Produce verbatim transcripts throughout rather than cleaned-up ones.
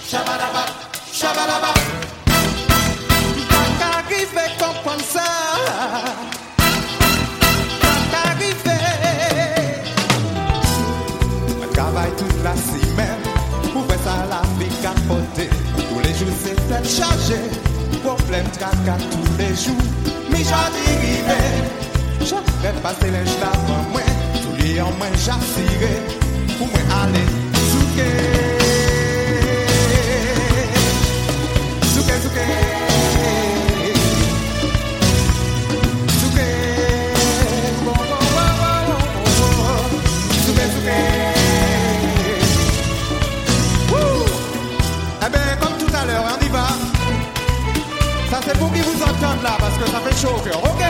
Shabalaba, shabalaba. Pas qu'arriver comprendre ça. Pas qu'arriver. On travaille toute la semaine. Pour faire ça la vie capoter. Tous les jours c'est tête chargée. Problème tracas tous les jours. Mais j'en dérivé. J'avais passé les cheveux avant moi. Tous les ans moi j'assiré. Pour moi aller souquer. Souquer, souquer. Souquer. Oh, oh, oh, oh, oh, oh. Souquer, souquer. Wouh. Eh bien, comme tout à l'heure, on y va. Ça c'est pour qu'ils vous entendent là, parce que ça fait chaud au cœur, ok?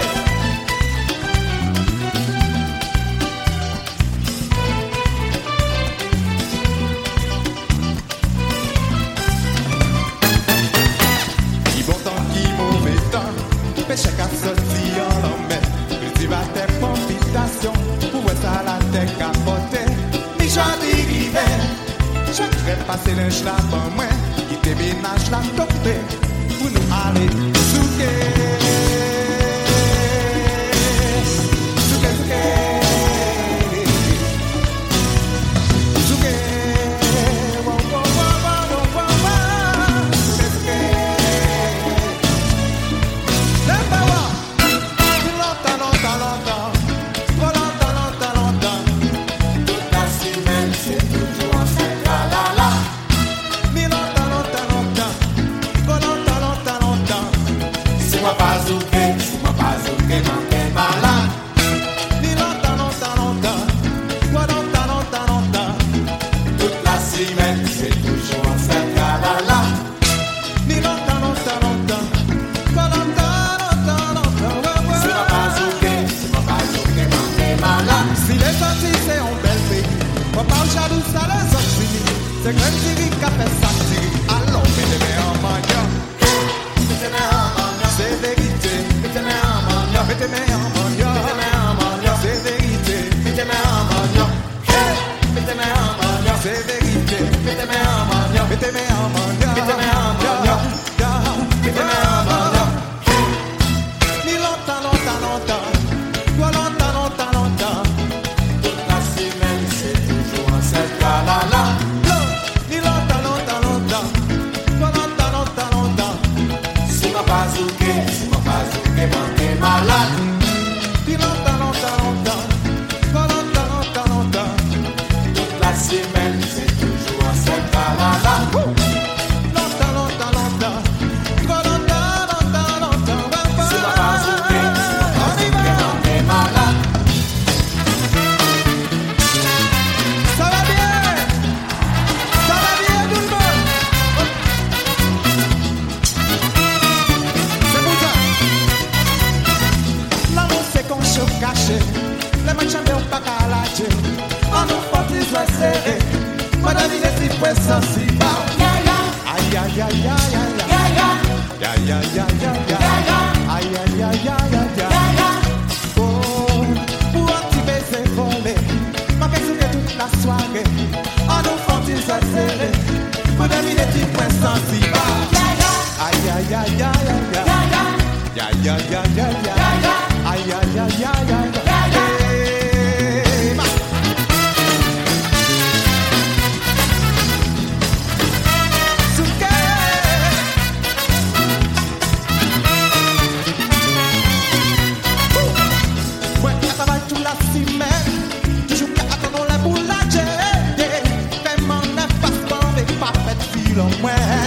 Qui bon temps, qui mauvais temps, péché qu'à sortir en l'emmène. Cultivateur palpitation, pour voir ça la tête capoter. Mi j'en dérivé, j'aimerais passer l'âge là pour moi, qui déménage la topée. Pour nous aller souquer, souquer, souquer, souquer, wow, wow, wow, wow, wow, wow, souquer, souquer. Never walk, longtemps, longtemps, longtemps, trop longtemps, longtemps, longtemps. Toute la semaine c'est toujours en cette la la la. Mi longtemps, longtemps, longtemps, trop longtemps, longtemps, longtemps. Si moi pas ouké, si moi pas ouké, manqué malade. Mi longtemps, longtemps, longtemps, trop longtemps, longtemps, longtemps. Toute la semaine c'est toujours en cette la la la. Mi longtemps, longtemps, longtemps, trop longtemps, longtemps, longtemps. Si moi pas ouké, si moi pas ouké, manqué malade. Si les sorties c'est un bel pays, moi pas jaloux ça les sorties. C'est comme si il a fait ça, alors mettez-moi en manière. Mettez-moi en manière. C'est vérité. Mettez-moi en manière. Mettez-moi en manière. Mettez-moi en manière. C'est vérité. Mettez-moi en manière. Mettez-moi en manière. C'est vérité. Mettez-moi en manière. Mettez-moi en manière. Mettez-moi en manière. Mettez-moi en manière. Ni longtemps, longtemps, longtemps. Quoi longtemps, longtemps, longtemps. Toute la semaine c'est toujours en cette la la la. Ni longtemps, longtemps, longtemps. Quoi longtemps, longtemps, longtemps. Si ma pas ouké, si ma pas ouké, manqué malade. Ni longtemps, longtemps, longtemps. Quoi longtemps, longtemps, longtemps. Toute la semaine c'est toujours en cette la la la. Longtemps, longtemps, longtemps. Quoi longtemps, longtemps, longtemps. Si ma pas ouké, si ma pas ouké, manqué malade. Ça va bien? Ça va bien tout le monde? C'est pour ça. L'amour c'est qu'on se cache. Les matchs ne sont pas calagés. On nous porte les oies serrées. Madame il est si puissant si bas. Aïe aïe aïe aïe aïe aïe. Aïe aïe aïe aïe aïe. Aïe aïe aïe aïe aïe. Oh, pour un petit baiser volé. Ma question est toute la soirée. On nous porte les oies serrées. Madame il est si puissant si bas. Aïe aïe aïe aïe aïe. Aïe aïe aïe aïe aïe. Aïe aïe aïe aïe aïe. Ouais, on travaille toute la semaine. Toujours qu'à attendre la boule à gérer. Vraiment, n'est pas avec pas fait fil en moins.